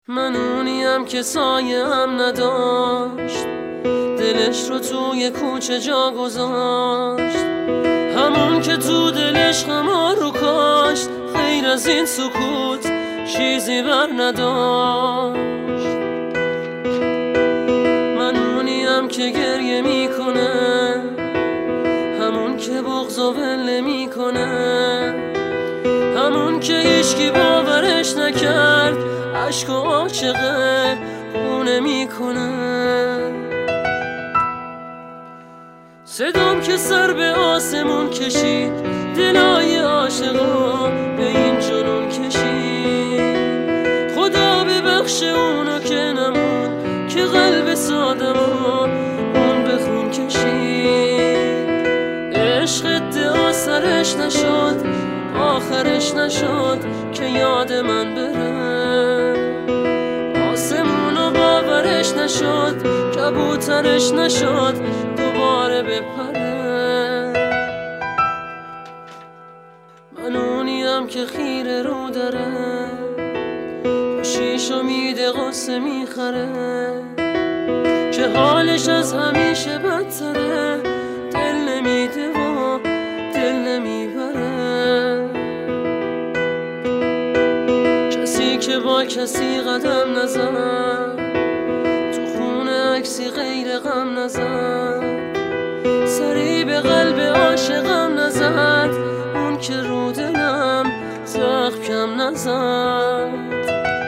من اونیم که سایه هم نداشت، دلش رو توی کوچه جا گذاشت، همون که تو دلش خمار رو کاشت، غیر از این سکوت چیزی بر نداشت. من اونیم که گریه میکنه، همون که بغض و ول میکنه، همون که هیچکی باورش نکرد، عشق و عاشقه خونه میکنه. صدام که سر به آسمون کشید، دلای عاشقا به این جنون کشید. خدا ببخش اونو که نمون، که قلب سادمو اون به خون کشید. عشق ادعا سرش نشد، آخرش نشد که یاد من بره. آسمونو باورش نشد، کبوترش نشد دوباره بپره. من اونیم که خیره رو داره، خوشیش میده غصه میخره، که حالش از همیشه بدتره، دل نمیده و دل نمیبره. کسی که با کسی قدم نزد، تو خونه عکسی غیر غم نزد، سری به قلب عاشقم نزد، اون که رو دلم زخم کم نزد.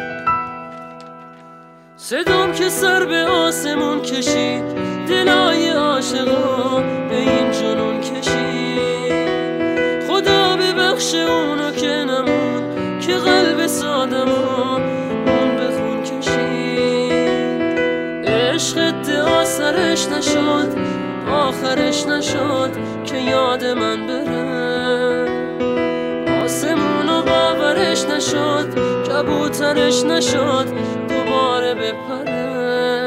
صدام که سر به آسمون کشید، دلای عاشقا به این جنون کشید. خدا ببخش اونو که نمون، که قلب سادمو اون به خون کشید. عشق ادعا سرش نشد، آخرش نشد که یاد من بره. آسمونو باورش نشد، کبوترش نشد دوباره بپره.